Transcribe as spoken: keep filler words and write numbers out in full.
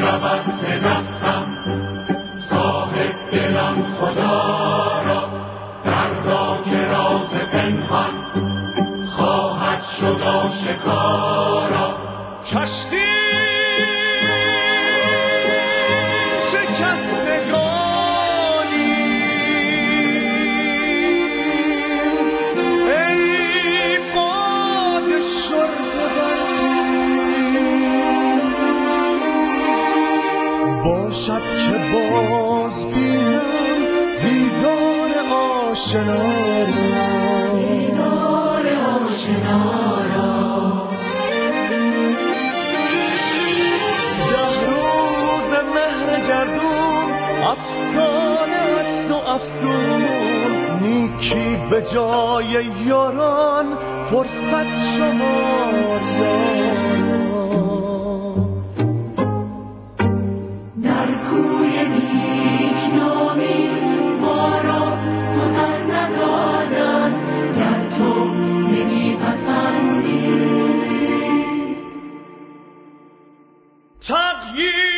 رود ز دستم صاحب دلم خدا را، دردا که راز پنهان خواهد شد آشکارا. کشتی شکستگانی ای باد شرطه بندی، باشد که باز بینم دیدار آشنا را، دیدار آشنا را. ده روز مهر گردون افسانه است و افسون، نیکی به جای یاران فرصت شمار یاران. در کوی نیکنامی ما را گذر ندادند، گر تو نمیپسندی تغییر